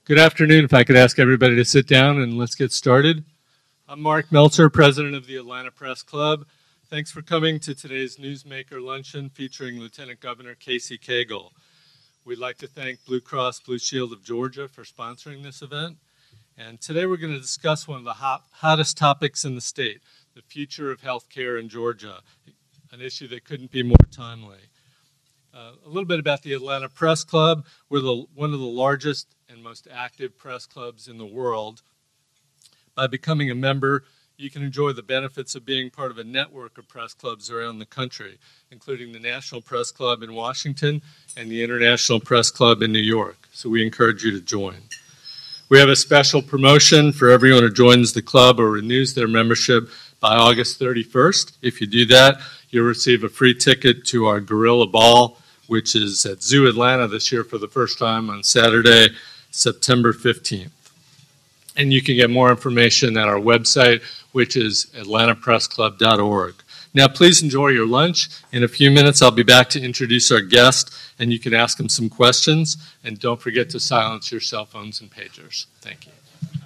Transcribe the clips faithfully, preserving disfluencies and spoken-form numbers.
Good afternoon. If I could ask everybody to sit down and let's get started. I'm Mark Meltzer, president of the Atlanta Press Club. Thanks for coming to today's Newsmaker Luncheon featuring Lieutenant Governor Casey Cagle. We'd like to thank Blue Cross Blue Shield of Georgia for sponsoring this event. And today we're going to discuss one of the hot, hottest topics in the state, the future of healthcare in Georgia, an issue that couldn't be more timely. Uh, a little bit about the Atlanta Press Club. We're the, one of the largest and most active press clubs in the world. By becoming a member, you can enjoy the benefits of being part of a network of press clubs around the country, including the National Press Club in Washington and the International Press Club in New York. So we encourage you to join. We have a special promotion for everyone who joins the club or renews their membership by August thirty-first. If you do that, you'll receive a free ticket to our Gorilla Ball, which is at Zoo Atlanta this year for the first time on Saturday, September fifteenth. And you can get more information at our website, which is atlanta press club dot org. Now, please enjoy your lunch. In a few minutes, I'll be back to introduce our guest, and you can ask him some questions. And don't forget to silence your cell phones and pagers. Thank you.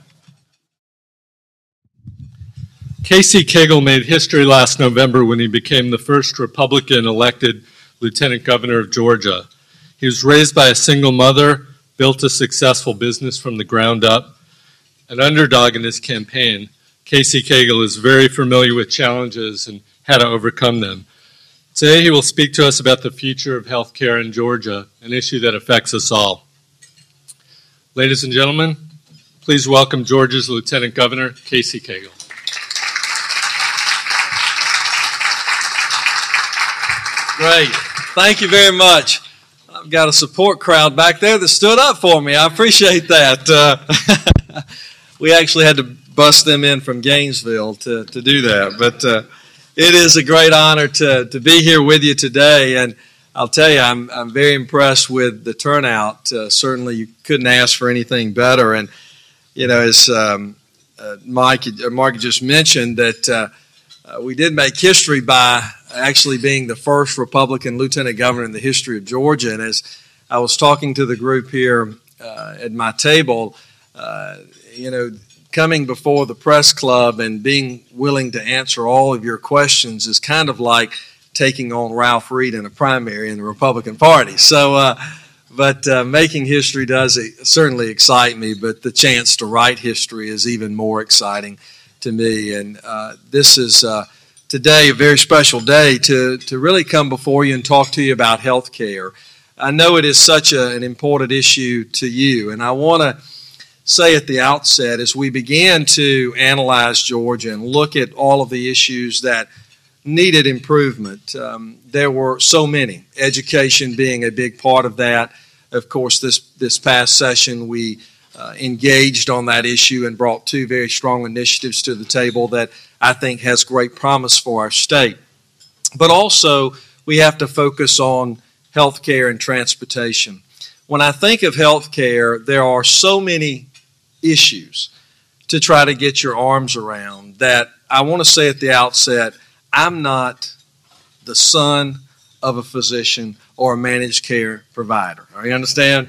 Casey Cagle made history last November when he became the first Republican elected Lieutenant Governor of Georgia. He was raised by a single mother, built a successful business from the ground up. An underdog in his campaign, Casey Cagle is very familiar with challenges and how to overcome them. Today he will speak to us about the future of healthcare in Georgia, an issue that affects us all. Ladies and gentlemen, please welcome Georgia's Lieutenant Governor, Casey Cagle. Great. Thank you very much. I've got a support crowd back there that stood up for me. I appreciate that. Uh, we actually had to bust them in from Gainesville to, to do that. But uh, it is a great honor to, to be here with you today. And I'll tell you, I'm, I'm very impressed with the turnout. Uh, certainly you couldn't ask for anything better. And, you know, as um, uh, Mike, uh, Mark just mentioned, that uh, uh, we did make history by actually being the first Republican lieutenant governor in the history of Georgia. And as I was talking to the group here uh, at my table, uh, you know, coming before the press club and being willing to answer all of your questions is kind of like taking on Ralph Reed in a primary in the Republican Party. So, uh, but uh, making history does certainly excite me, but the chance to write history is even more exciting to me. And uh, this is uh, today a very special day to, to really come before you and talk to you about health care. I know it is such a, an important issue to you, and I want to say at the outset, as we began to analyze Georgia and look at all of the issues that needed improvement, um, there were so many, education being a big part of that. Of course, this, this past session we uh, engaged on that issue and brought two very strong initiatives to the table that I think has great promise for our state. But also, we have to focus on health care and transportation. When I think of health care, there are so many issues to try to get your arms around that I want to say at the outset, I'm not the son of a physician or a managed care provider. Are you understand?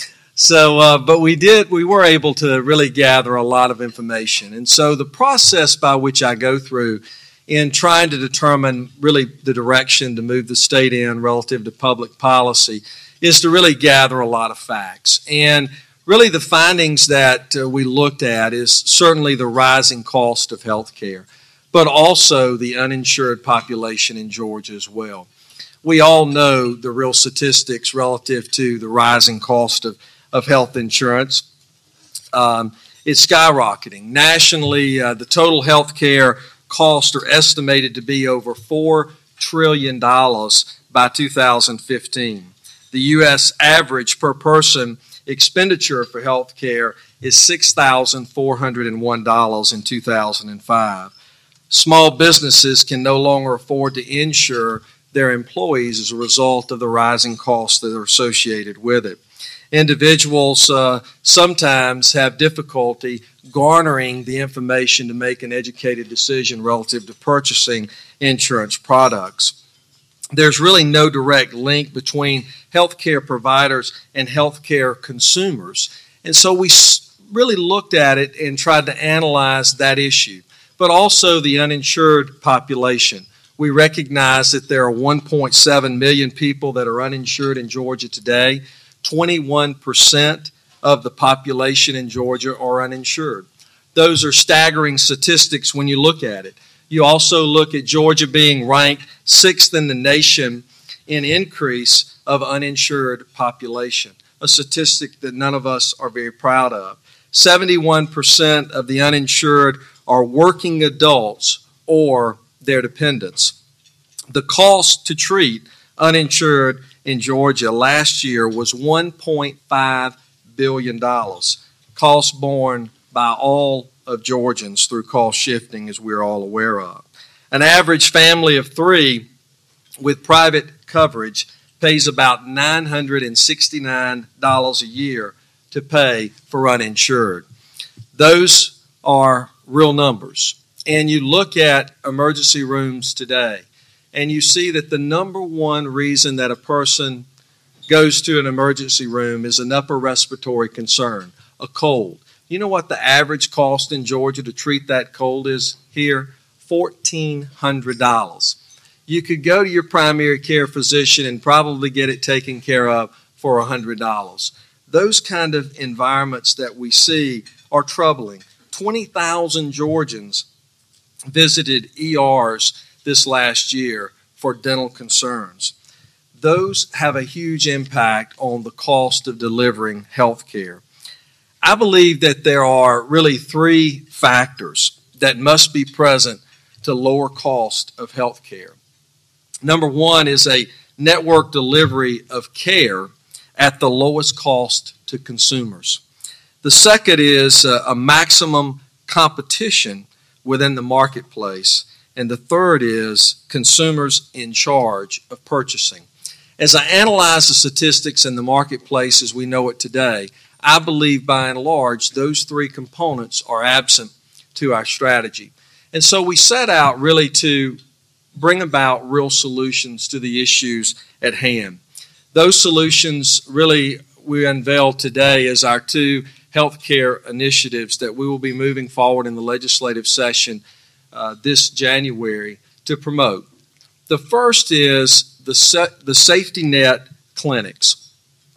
So, uh, but we did, we were able to really gather a lot of information. And so the process by which I go through in trying to determine really the direction to move the state in relative to public policy is to really gather a lot of facts. And really the findings that uh, we looked at is certainly the rising cost of health care, but also the uninsured population in Georgia as well. We all know the real statistics relative to the rising cost of, of health insurance. Um, it's skyrocketing. Nationally, uh, the total health care costs are estimated to be over four trillion dollars by two thousand fifteen. The U S average per person expenditure for health care is six thousand four hundred one dollars in two thousand five. Small businesses can no longer afford to insure their employees as a result of the rising costs that are associated with it. Individuals uh, sometimes have difficulty garnering the information to make an educated decision relative to purchasing insurance products. There's really no direct link between healthcare providers and healthcare consumers. And so we really looked at it and tried to analyze that issue, but also the uninsured population. We recognize that there are one point seven million people that are uninsured in Georgia today. twenty-one percent of the population in Georgia are uninsured. Those are staggering statistics when you look at it. You also look at Georgia being ranked sixth in the nation in increase of uninsured population, a statistic that none of us are very proud of. seventy-one percent of the uninsured are working adults or their dependents. The cost to treat uninsured in Georgia last year was one point five billion dollars, cost borne by all of Georgians through cost shifting, as we're all aware of. An average family of three with private coverage pays about nine hundred sixty-nine dollars a year to pay for uninsured. Those are real numbers. And you look at emergency rooms today, and you see that the number one reason that a person goes to an emergency room is an upper respiratory concern, a cold. You know what the average cost in Georgia to treat that cold is here? fourteen hundred dollars. You could go to your primary care physician and probably get it taken care of for one hundred dollars. Those kind of environments that we see are troubling. twenty thousand Georgians visited E Rs this last year for dental concerns. Those have a huge impact on the cost of delivering health care. I believe that there are really three factors that must be present to lower cost of health care. Number one is a network delivery of care at the lowest cost to consumers. The second is a, a maximum competition within the marketplace. And the third is consumers in charge of purchasing. As I analyze the statistics in the marketplace as we know it today, I believe by and large those three components are absent to our strategy. And so we set out really to bring about real solutions to the issues at hand. Those solutions really we unveiled today as our two healthcare initiatives that we will be moving forward in the legislative session uh, this January to promote. The first is the, sa- the safety net clinics.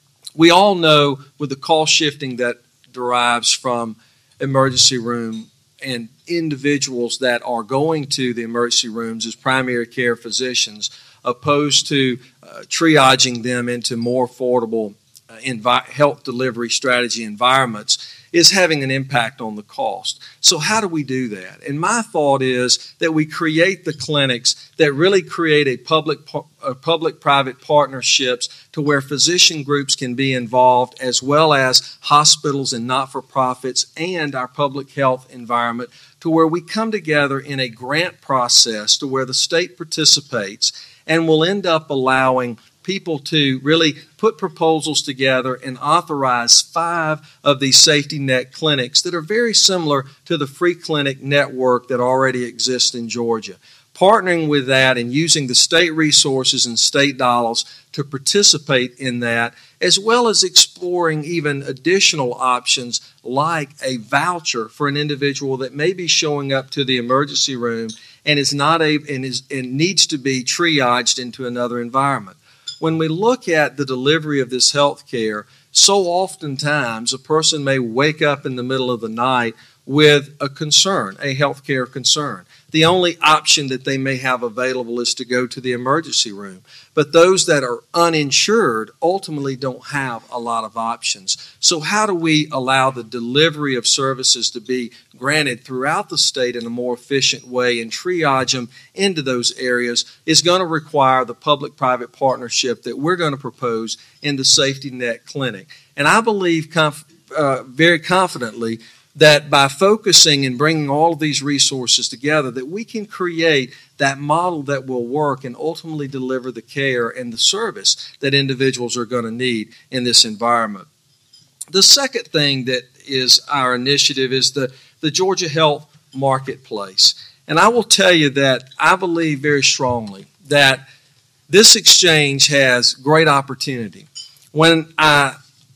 We all know with the cost shifting that derives from emergency room and individuals that are going to the emergency rooms as primary care physicians opposed to uh, triaging them into more affordable uh, envi- health delivery strategy environments is having an impact on the cost. So how do we do that? And my thought is that we create the clinics that really create a public a public-private partnerships to where physician groups can be involved as well as hospitals and not-for-profits and our public health environment to where we come together in a grant process to where the state participates and will end up allowing people to really put proposals together and authorize five of these safety net clinics that are very similar to the free clinic network that already exists in Georgia. Partnering with that and using the state resources and state dollars to participate in that, as well as exploring even additional options like a voucher for an individual that may be showing up to the emergency room and is not a, and is and needs to be triaged into another environment. When we look at the delivery of this health care, so oftentimes a person may wake up in the middle of the night with a concern, a health care concern. The only option that they may have available is to go to the emergency room. But those that are uninsured ultimately don't have a lot of options. So how do we allow the delivery of services to be granted throughout the state in a more efficient way and triage them into those areas is going to require the public-private partnership that we're going to propose in the Safety Net Clinic. And I believe conf- uh, very confidently that by focusing and bringing all of these resources together, that we can create that model that will work and ultimately deliver the care and the service that individuals are going to need in this environment. The second thing that is our initiative is the, the Georgia Health Marketplace. And I will tell you that I believe very strongly that this exchange has great opportunity. When I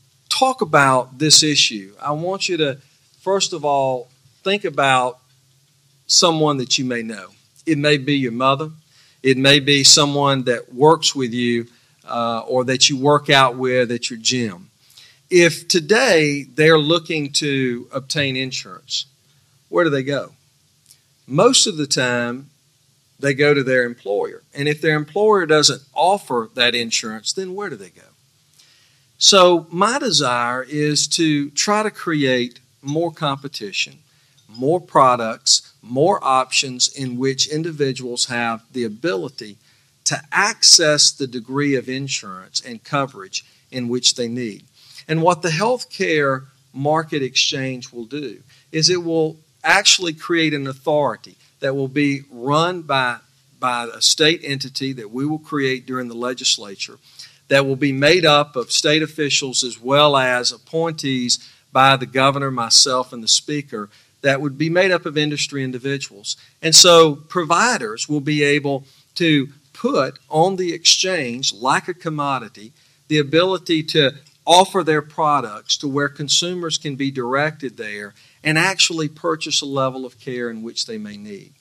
talk about this issue, I want you to, first of all, think about someone that you may know. It may be your mother. It may be someone that works with you uh, or that you work out with at your gym. If today they're looking to obtain insurance, where do they go? Most of the time, they go to their employer. And if their employer doesn't offer that insurance, then where do they go? So my desire is to try to create more competition, more products, more options in which individuals have the ability to access the degree of insurance and coverage in which they need. And what the healthcare market exchange will do is it will actually create an authority that will be run by, by a state entity that we will create during the legislature that will be made up of state officials as well as appointees by the governor, myself, and the speaker that would be made up of industry individuals. And so providers will be able to put on the exchange, like a commodity, the ability to offer their products to where consumers can be directed there and actually purchase a level of care in which they may need.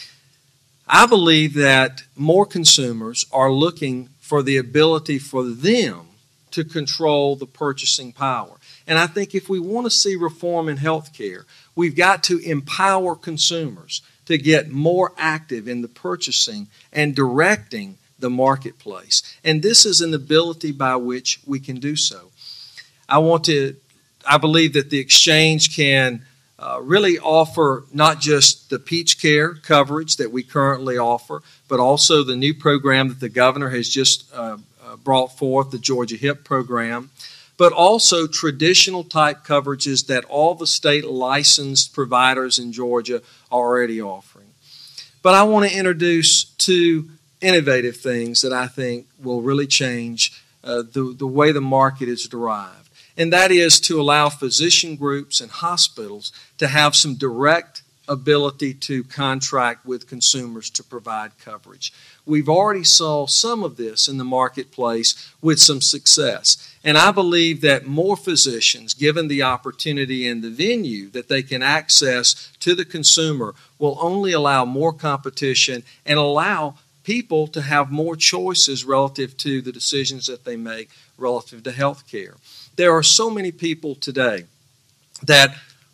I believe that more consumers are looking for the ability for them to control the purchasing power. And I think if we want to see reform in healthcare, we've got to empower consumers to get more active in the purchasing and directing the marketplace. And this is an ability by which we can do so. I want to, I believe that the exchange can uh, really offer not just the Peach Care coverage that we currently offer, but also the new program that the governor has just uh, uh, brought forth, the Georgia HIP program, but also traditional type coverages that all the state licensed providers in Georgia are already offering. But I want to introduce two innovative things that I think will really change uh, the, the way the market is derived. And that is to allow physician groups and hospitals to have some direct ability to contract with consumers to provide coverage. We've already saw some of this in the marketplace with some success. And I believe that more physicians, given the opportunity and the venue that they can access to the consumer, will only allow more competition and allow people to have more choices relative to the decisions that they make relative to health care. There are so many people today that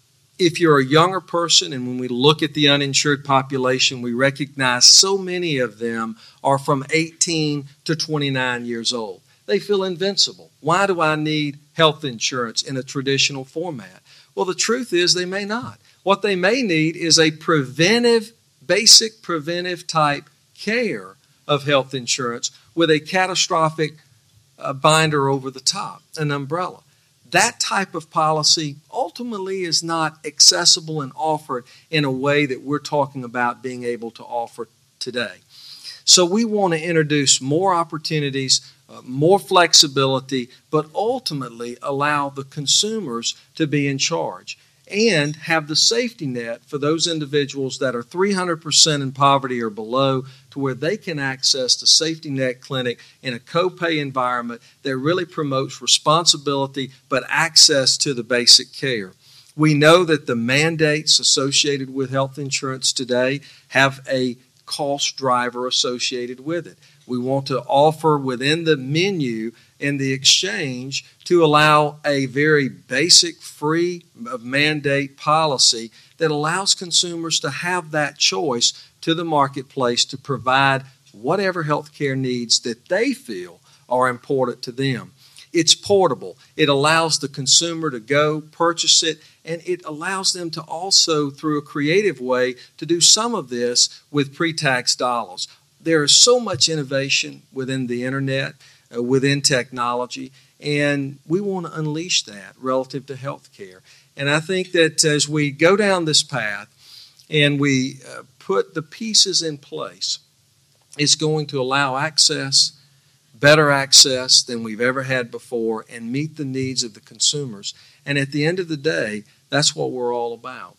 if you're a younger person, and when we look at the uninsured population, we recognize so many of them are from eighteen to twenty-nine years old. They feel invincible. Why do I need health insurance in a traditional format? Well, the truth is they may not. What they may need is a preventive, basic preventive type care of health insurance with a catastrophic uh, binder over the top, an umbrella. That type of policy ultimately is not accessible and offered in a way that we're talking about being able to offer today. So we want to introduce more opportunities, uh, more flexibility, but ultimately allow the consumers to be in charge and have the safety net for those individuals that are three hundred percent in poverty or below, to where they can access the safety net clinic in a copay environment that really promotes responsibility but access to the basic care. We know that the mandates associated with health insurance today have a cost driver associated with it. We want to offer within the menu in the exchange to allow a very basic free of mandate policy that allows consumers to have that choice to the marketplace to provide whatever health care needs that they feel are important to them. It's portable. It allows the consumer to go purchase it, and it allows them to also, through a creative way, to do some of this with pre-tax dollars. There is so much innovation within the internet, uh, within technology, and we want to unleash that relative to health care. And I think that as we go down this path and we uh, put the pieces in place, it's going to allow access, better access than we've ever had before, and meet the needs of the consumers. And at the end of the day, that's what we're all about.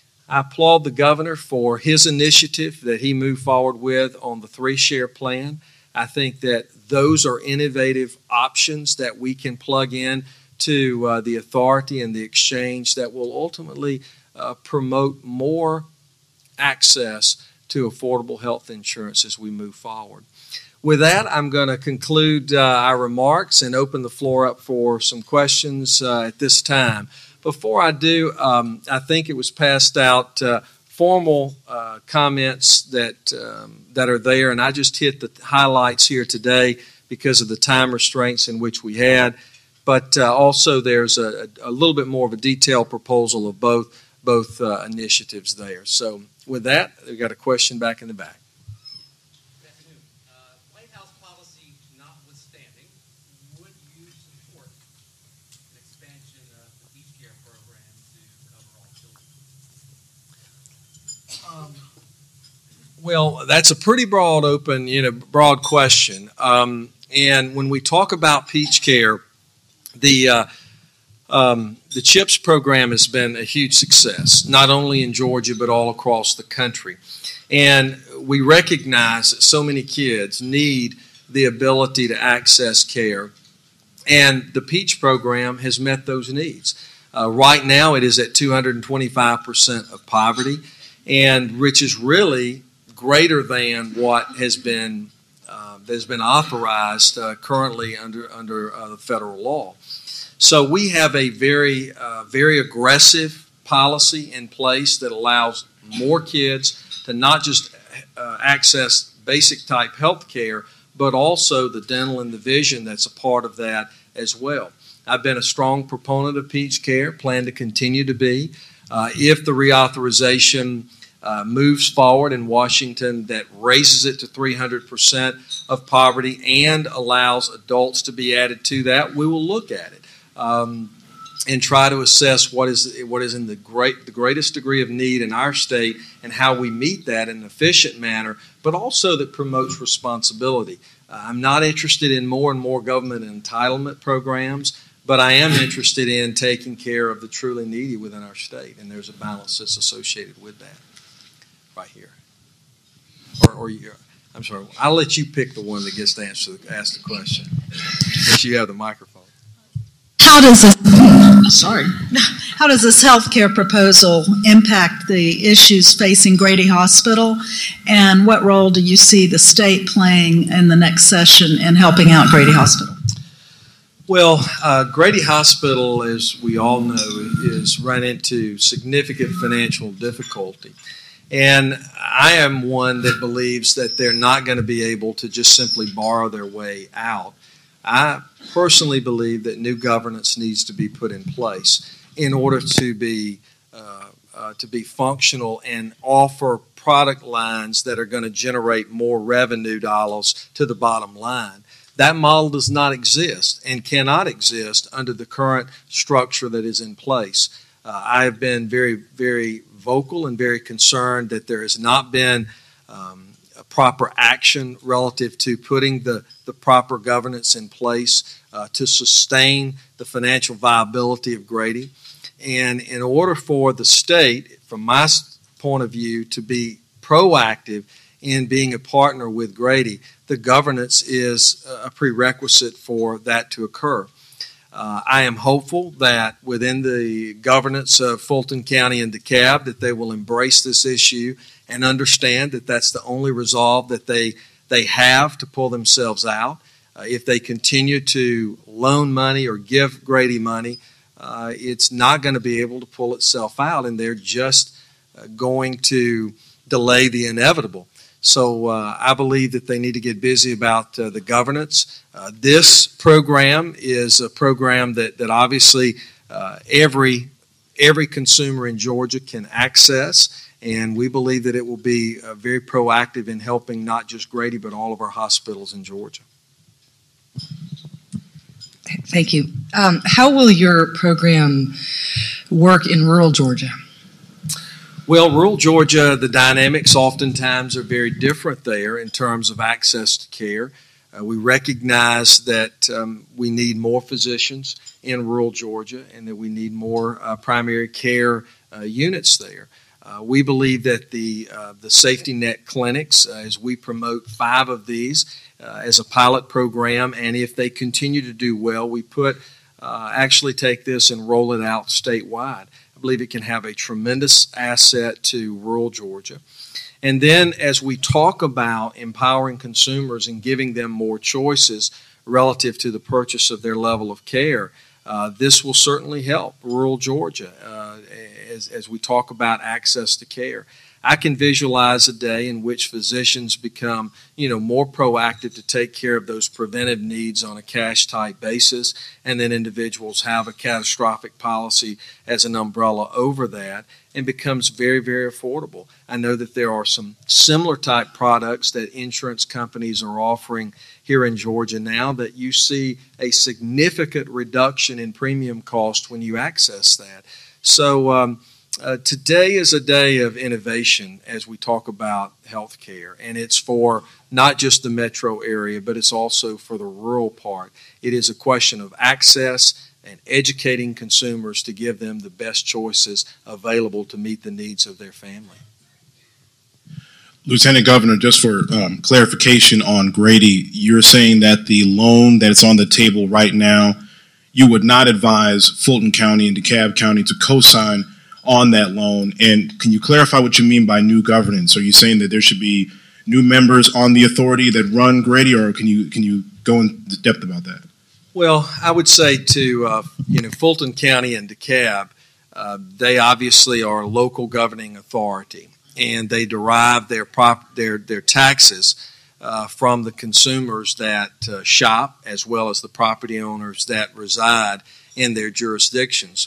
I applaud the governor for his initiative that he moved forward with on the three-share plan. I think that those are innovative options that we can plug in to uh, the authority and the exchange that will ultimately uh, promote more access to affordable health insurance as we move forward. With that, I'm going to conclude uh, our remarks and open the floor up for some questions uh, at this time. Before I do, um, I think it was passed out uh, formal uh, comments that um, that are there, and I just hit the highlights here today because of the time restraints in which we had. But uh, also, there's a, a little bit more of a detailed proposal of both both uh, initiatives there. So, with that, we've got a question back in the back. Well, that's a pretty broad open, you know, broad question. Um, and when we talk about Peach Care, the uh, um, the CHIPS program has been a huge success, not only in Georgia but all across the country. And we recognize that so many kids need the ability to access care, and the Peach program has met those needs. Uh, right now, it is at two hundred twenty-five percent of poverty, and which is really greater than what has been uh, has been authorized uh, currently under under uh, the federal law. So we have a very uh, very aggressive policy in place that allows more kids to not just uh, access basic type health care, but also the dental and the vision that's a part of that as well. I've been a strong proponent of Peach Care, plan to continue to be. Uh, if the reauthorization Uh, moves forward in Washington that raises it to three hundred percent of poverty and allows adults to be added to that, we will look at it um, and try to assess what is what is in the great the greatest degree of need in our state and how we meet that in an efficient manner, but also that promotes responsibility. Uh, I'm not interested in more and more government entitlement programs, but I am interested in taking care of the truly needy within our state, and there's a balance that's associated with that. Right here, or, or you, I'm sorry. I'll let you pick the one that gets to answer ask the question, since you have the microphone. How does this? Sorry. How does this health care proposal impact the issues facing Grady Hospital, and what role do you see the state playing in the next session in helping out Grady Hospital? Well, uh, Grady Hospital, as we all know, is run into significant financial difficulty. And I am one that believes that they're not going to be able to just simply borrow their way out. I personally believe that new governance needs to be put in place in order to be uh, uh, to be functional and offer product lines that are going to generate more revenue dollars to the bottom line. That model does not exist and cannot exist under the current structure that is in place. Uh, I have been very, very vocal and very concerned that there has not been um, a proper action relative to putting the, the proper governance in place uh, to sustain the financial viability of Grady. And in order for the state, from my point of view, to be proactive in being a partner with Grady, the governance is a prerequisite for that to occur. Uh, I am hopeful that within the governance of Fulton County and DeKalb that they will embrace this issue and understand that that's the only resolve that they they have to pull themselves out. Uh, if they continue to loan money or give Grady money, uh, it's not going to be able to pull itself out, and they're just uh, going to delay the inevitable. So uh, I believe that they need to get busy about uh, the governance. Uh, this program is a program that, that obviously uh, every, every consumer in Georgia can access, and we believe that it will be uh, very proactive in helping not just Grady but all of our hospitals in Georgia. Thank you. Um, how will your program work in rural Georgia? Well, rural Georgia, the dynamics oftentimes are very different there in terms of access to care. Uh, we recognize that um, we need more physicians in rural Georgia and that we need more uh, primary care uh, units there. Uh, we believe that the uh, the safety net clinics, uh, as we promote five of these uh, as a pilot program, and if they continue to do well, we put uh, actually take this and roll it out statewide. I believe it can have a tremendous asset to rural Georgia. And then as we talk about empowering consumers and giving them more choices relative to the purchase of their level of care, uh, this will certainly help rural Georgia uh, as, as we talk about access to care. I can visualize a day in which physicians become, you know, more proactive to take care of those preventive needs on a cash-type basis, and then individuals have a catastrophic policy as an umbrella over that, and becomes very, very affordable. I know that there are some similar type products that insurance companies are offering here in Georgia now that you see a significant reduction in premium cost when you access that. So, um, Uh, today is a day of innovation as we talk about health care, and it's for not just the metro area, but it's also for the rural part. It is a question of access and educating consumers to give them the best choices available to meet the needs of their family. Lieutenant Governor, just for um, clarification on Grady, you're saying that the loan that's on the table right now, you would not advise Fulton County and DeKalb County to co-sign on that loan. And can you clarify what you mean by new governance? Are you saying that there should be new members on the authority that run Grady, or can you can you go into depth about that? Well, I would say to uh, you know Fulton County and DeKalb, uh, they obviously are a local governing authority, and they derive their prop their their taxes uh, from the consumers that uh, shop, as well as the property owners that reside in their jurisdictions.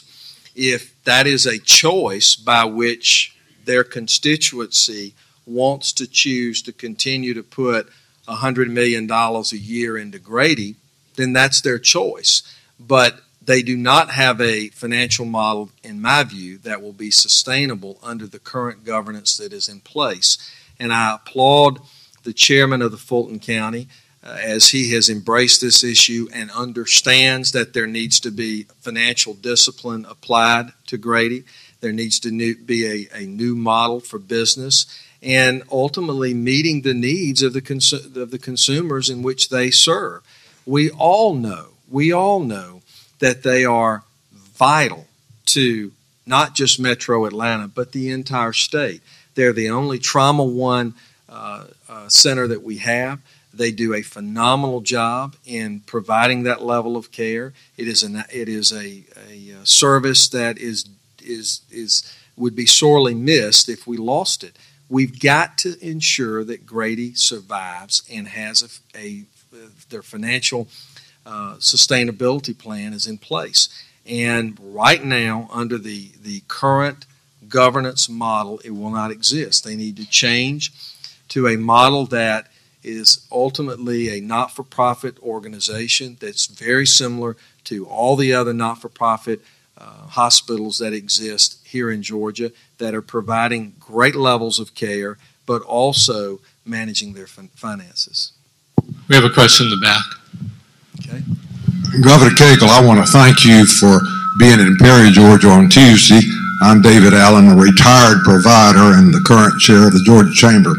If that is a choice by which their constituency wants to choose to continue to put one hundred million dollars a year into Grady, then that's their choice. But they do not have a financial model, in my view, that will be sustainable under the current governance that is in place. And I applaud the chairman of the Fulton County Uh, as he has embraced this issue and understands that there needs to be financial discipline applied to Grady. There needs to new, be a, a new model for business, and ultimately meeting the needs of the, cons- of the consumers in which they serve. We all know, we all know that they are vital to not just Metro Atlanta, but the entire state. They're the only Trauma One uh, uh, center that we have. They do a phenomenal job in providing that level of care. It is an it is a, a service that is is is would be sorely missed if we lost it. We've got to ensure that Grady survives and has a, a their financial uh, sustainability plan is in place. And right now, under the the current governance model, it will not exist. They need to change to a model that is ultimately a not-for-profit organization that's very similar to all the other not-for-profit uh, hospitals that exist here in Georgia that are providing great levels of care, but also managing their fin- finances. We have a question in the back. Okay. Governor Cagle, I want to thank you for being in Perry, Georgia on Tuesday. I'm David Allen, a retired provider and the current chair of the Georgia Chamber.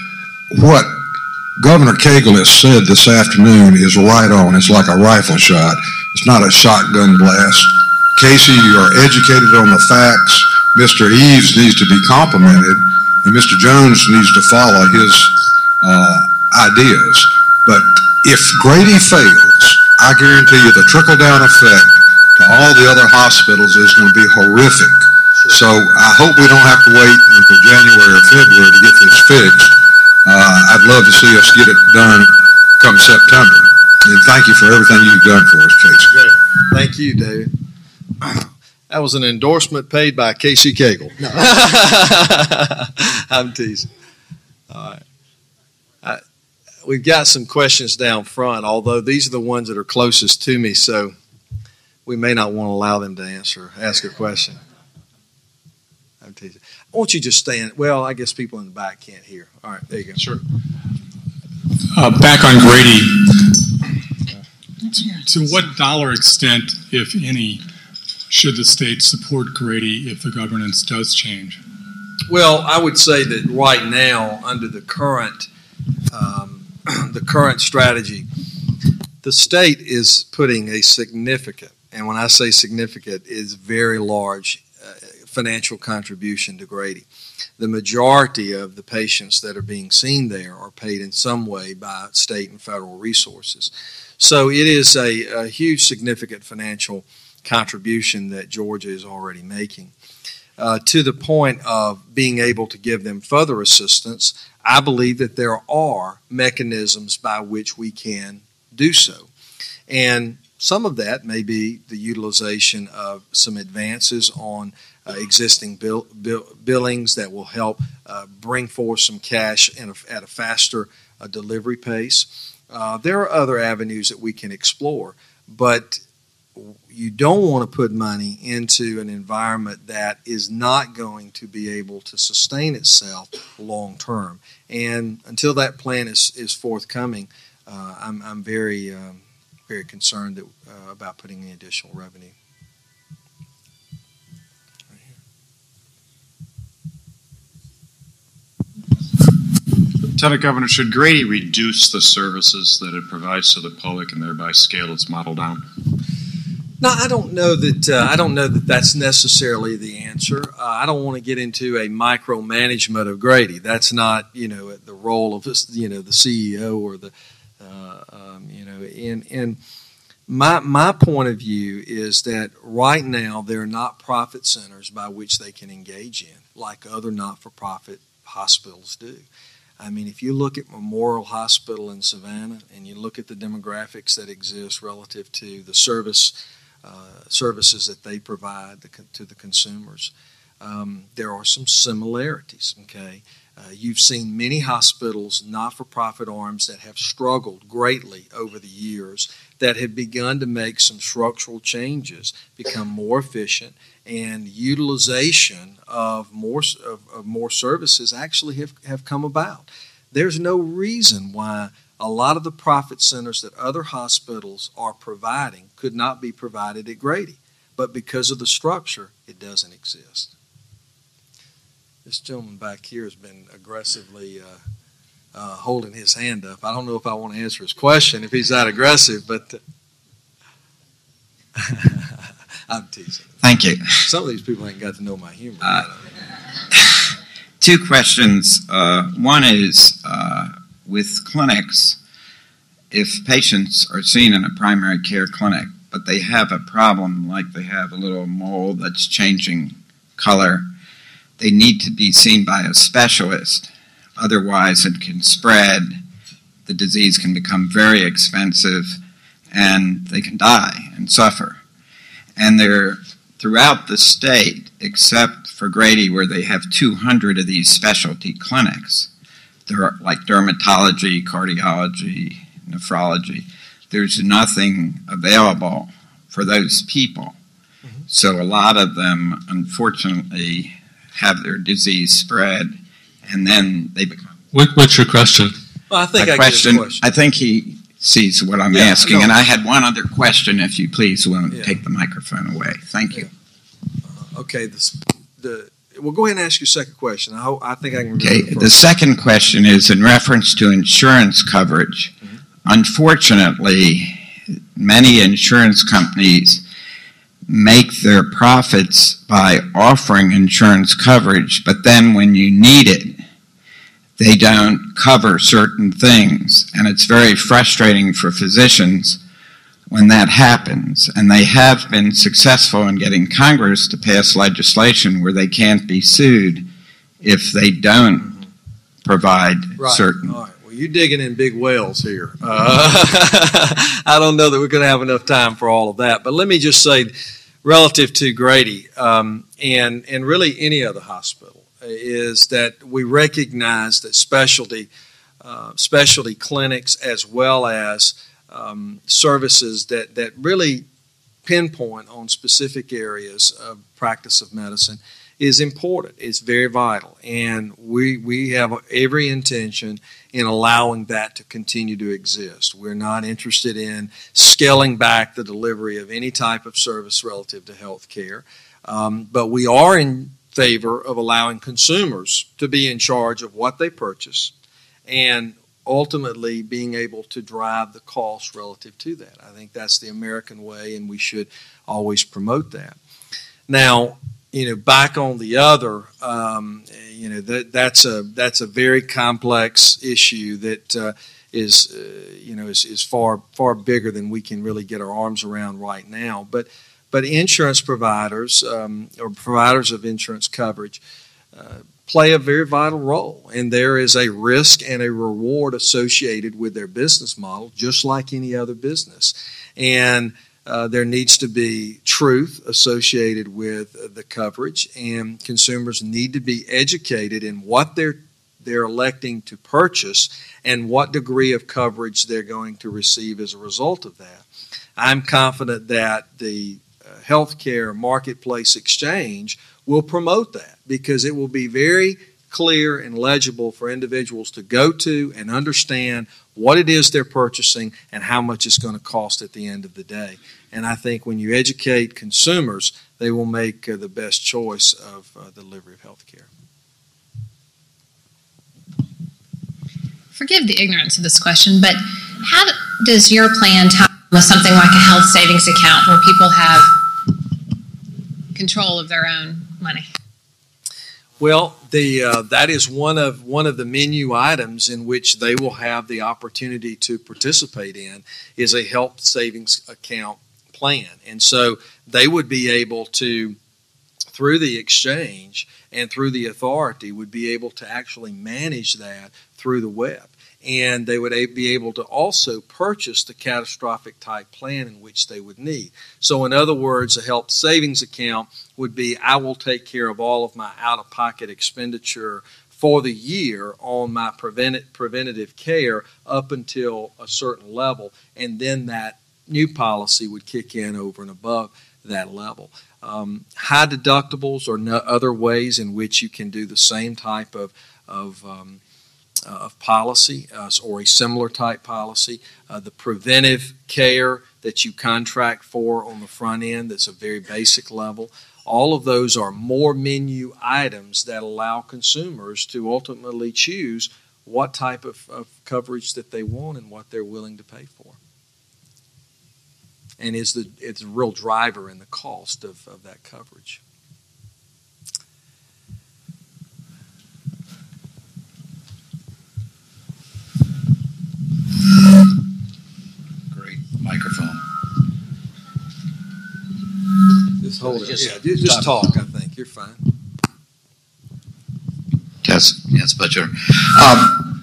What Governor Cagle has said this afternoon is right on. It's like a rifle shot. It's not a shotgun blast. Casey, you are educated on the facts. Mister Eves needs to be complimented, and Mister Jones needs to follow his uh, ideas. But if Grady fails, I guarantee you the trickle-down effect to all the other hospitals is going to be horrific. So I hope we don't have to wait until January or February to get this fixed. Uh, I'd love to see us get it done come September. And thank you for everything you've done for us, Casey. Great. Thank you, David. That was an endorsement paid by Casey Cagle. No. I'm teasing. All right. I, we've got some questions down front, although these are the ones that are closest to me, so we may not want to allow them to answer, ask a question. I'm teasing. Won't you just stand? Well, I guess people in the back can't hear. All right, there you go. Sure. Uh, back on Grady, to what dollar extent, if any, should the state support Grady if the governance does change? Well, I would say that right now, under the current um, the current strategy, the state is putting a significant, and when I say significant, is very large uh, financial contribution to Grady. The majority of the patients that are being seen there are paid in some way by state and federal resources. So it is a, a huge, significant financial contribution that Georgia is already making. Uh, to the point of being able to give them further assistance, I believe that there are mechanisms by which we can do so. And some of that may be the utilization of some advances on uh, existing bill, bill, billings that will help uh, bring forth some cash in a, at a faster uh, delivery pace. Uh, there are other avenues that we can explore, but you don't want to put money into an environment that is not going to be able to sustain itself long term. And until that plan is, is forthcoming, uh, I'm, I'm very, um, very concerned that, uh, about putting in additional revenue. Lieutenant Governor, should Grady reduce the services that it provides to the public and thereby scale its model down? No, I don't know that. Uh, I don't know that that's necessarily the answer. Uh, I don't want to get into a micromanagement of Grady. That's not, you know, the role of this, you know, the C E O or the, uh, um, you know, in in my my point of view is that right now there are not profit centers by which they can engage in like other not-for-profit hospitals do. I mean, if you look at Memorial Hospital in Savannah and you look at the demographics that exist relative to the service uh, services that they provide the, to the consumers, um, there are some similarities, okay? Uh, you've seen many hospitals, not-for-profit arms, that have struggled greatly over the years, that have begun to make some structural changes, become more efficient, and utilization of more of, of more services actually have, have come about. There's no reason why a lot of the profit centers that other hospitals are providing could not be provided at Grady, but because of the structure, it doesn't exist. This gentleman back here has been aggressively uh, uh, holding his hand up. I don't know if I want to answer his question if he's that aggressive, but uh, I'm teasing. Thank you. Some of these people ain't got to know my humor. Uh, two questions. Uh, one is uh, with clinics, if patients are seen in a primary care clinic, but they have a problem like they have a little mole that's changing color, they need to be seen by a specialist. Otherwise, it can spread. The disease can become very expensive, and they can die and suffer. And they're throughout the state, except for Grady, where they have two hundred of these specialty clinics. There are like dermatology, cardiology, nephrology. There's nothing available for those people. Mm-hmm. So a lot of them, unfortunately, have their disease spread, and then they become. What, what's your question? Well, I think I question, get the question. I think he sees what I'm yeah, asking, no. and I had one other question, if you please won't yeah. take the microphone away. Thank you. Uh, okay, this, the well, go ahead and ask your second question. I, hope, I think I can remember Okay, the, the second question is in reference to insurance coverage. Mm-hmm. Unfortunately, many insurance companies make their profits by offering insurance coverage, but then when you need it, they don't cover certain things. And it's very frustrating for physicians when that happens. And they have been successful in getting Congress to pass legislation where they can't be sued if they don't mm-hmm. provide right. certain. All right. Well, you're digging in big wells here. Uh, I don't know that we're going to have enough time for all of that. But let me just say, relative to Grady um, and, and really any other hospital, is that we recognize that specialty uh, specialty clinics as well as um, services that, that really pinpoint on specific areas of practice of medicine is important. It's very vital. And we, we have every intention in allowing that to continue to exist. We're not interested in scaling back the delivery of any type of service relative to health care. Um, but we are in favor of allowing consumers to be in charge of what they purchase and ultimately being able to drive the cost relative to that. I think that's the American way, and we should always promote that. Now, you know, back on the other, um, you know, that, that's a that's a very complex issue that uh, is, uh, you know, is, is far far bigger than we can really get our arms around right now. But but insurance providers um, or providers of insurance coverage uh, play a very vital role, and there is a risk and a reward associated with their business model, just like any other business. And Uh, there needs to be truth associated with uh, the coverage, and consumers need to be educated in what they're they're electing to purchase and what degree of coverage they're going to receive as a result of that. I'm confident that the uh, healthcare marketplace exchange will promote that, because it will be very clear and legible for individuals to go to and understand what it is they're purchasing and how much it's going to cost at the end of the day. And I think when you educate consumers, they will make uh, the best choice of uh, the delivery of health care. Forgive the ignorance of this question, but how does your plan tie with something like a health savings account where people have control of their own money? Well, the uh, that is one of one of the menu items in which they will have the opportunity to participate in is a health savings account plan. And so they would be able to, through the exchange and through the authority, would be able to actually manage that through the web. And they would be able to also purchase the catastrophic type plan in which they would need. So in other words, a health savings account would be, I will take care of all of my out-of-pocket expenditure for the year on my prevent- preventative care up until a certain level, and then that new policy would kick in over and above that level. Um, high deductibles are no other ways in which you can do the same type of, of um, Uh, of policy uh, or a similar type policy. Uh, the preventive care that you contract for on the front end, that's a very basic level. All of those are more menu items that allow consumers to ultimately choose what type of, of coverage that they want and what they're willing to pay for. And is the it's a real driver in the cost of, of that coverage. Great microphone. Just hold it. Just, Yeah, just, just talk. I think you're fine. Yes, yes, but you're. Um,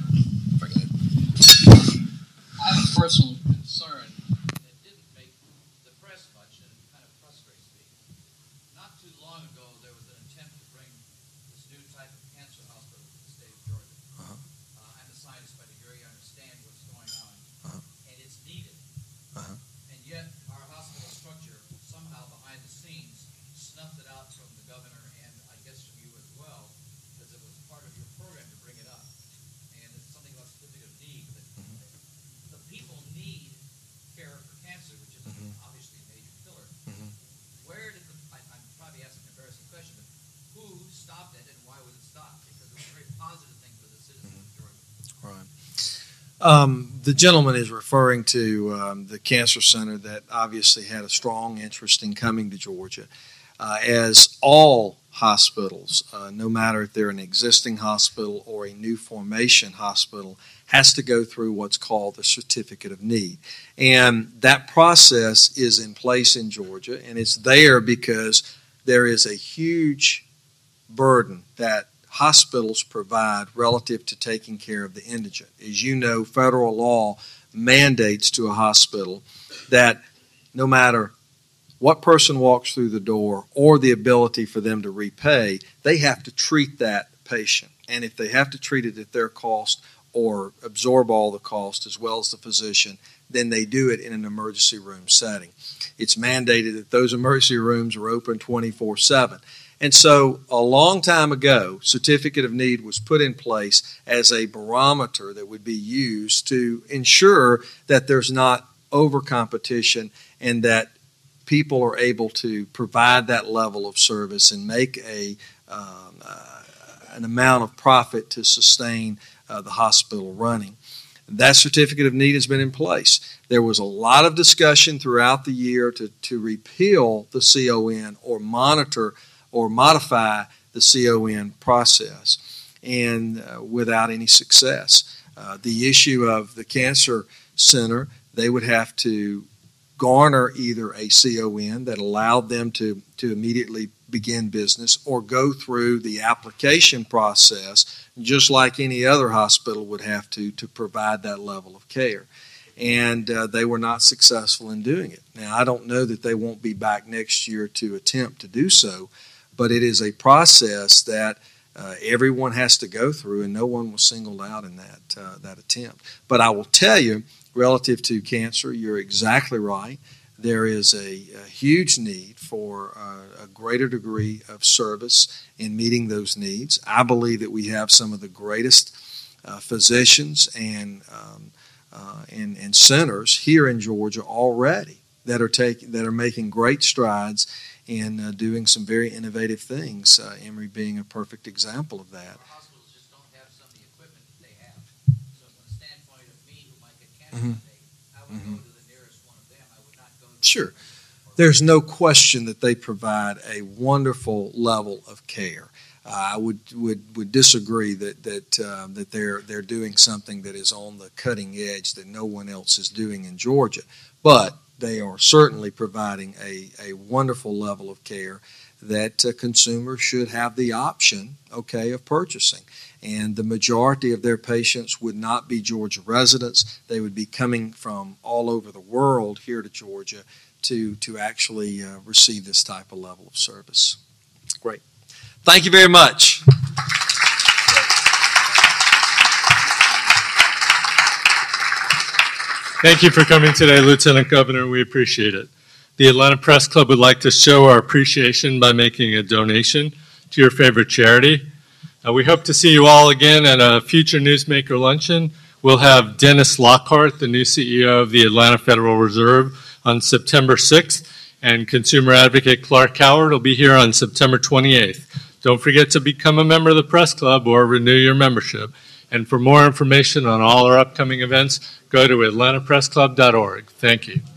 I have a personal concern that didn't make the press much, and it kind of frustrates me. Not too long ago, there was an attempt to bring this new type of cancer hospital to the state of Georgia. Uh-huh. Uh, I'm a scientist, but I agree, I understand what's going on, Uh-huh. and it's needed. Uh-huh. And yet, our hospital structure, somehow behind the scenes, snuffed it out from the governor and I guess from you as well, because it was part of your program to bring it up. And it's something about certificate of need. That the people need care for cancer, which is Mhm. obviously a major killer. Mhm. Where did the, I, I'm probably asking an embarrassing question, but who stopped it and why was it stopped? Because it was a very positive thing for the citizens of Georgia. Right. Um, the gentleman is referring to um, the cancer center that obviously had a strong interest in coming to Georgia. Uh, as all hospitals, uh, no matter if they're an existing hospital or a new formation hospital, has to go through what's called the certificate of need. And that process is in place in Georgia, and it's there because there is a huge burden that hospitals provide relative to taking care of the indigent. As you know, federal law mandates to a hospital that no matter what person walks through the door or the ability for them to repay, they have to treat that patient. And if they have to treat it at their cost or absorb all the cost as well as the physician, then they do it in an emergency room setting. It's mandated that those emergency rooms are open twenty-four seven. And so a long time ago, certificate of need was put in place as a barometer that would be used to ensure that there's not over-competition and that people are able to provide that level of service and make a um, uh, an amount of profit to sustain uh, the hospital running. That certificate of need has been in place. There was a lot of discussion throughout the year to, to repeal the C O N or monitor or modify the C O N process, and uh, without any success. Uh, the issue of the Cancer Center, they would have to garner either a C O N that allowed them to, to immediately begin business or go through the application process just like any other hospital would have to to provide that level of care. And uh, they were not successful in doing it. Now, I don't know that they won't be back next year to attempt to do so, but it is a process that uh, everyone has to go through, and no one was singled out in that uh, that attempt. But I will tell you, relative to cancer, you're exactly right. There is a, a huge need for uh, a greater degree of service in meeting those needs. I believe that we have some of the greatest uh, physicians and, um, uh, and and centers here in Georgia already that are taking that are making great strides in uh, doing some very innovative things. Uh, Emory being a perfect example of that. Our hospitals just don't have some of the equipment that they have. So from the standpoint of me, who might get cancer Mhm. today, I would Mhm. go to the nearest one of them. I would not go to Sure. There's no question that they provide a wonderful level of care. Uh, I would, would would disagree that that um, that they're they're doing something that is on the cutting edge that no one else is doing in Georgia, but they are certainly providing a, a wonderful level of care that uh, consumers should have the option, okay, of purchasing. And the majority of their patients would not be Georgia residents. They would be coming from all over the world here to Georgia to, to actually uh, receive this type of level of service. Great. Thank you very much. Thank you for coming today, Lieutenant Governor. We appreciate it. The Atlanta Press Club would like to show our appreciation by making a donation to your favorite charity. Uh, we hope to see you all again at a future Newsmaker luncheon. We'll have Dennis Lockhart, the new C E O of the Atlanta Federal Reserve, on September sixth, and consumer advocate Clark Coward will be here on September twenty-eighth. Don't forget to become a member of the Press Club or renew your membership. And for more information on all our upcoming events, go to atlanta press club dot org. Thank you.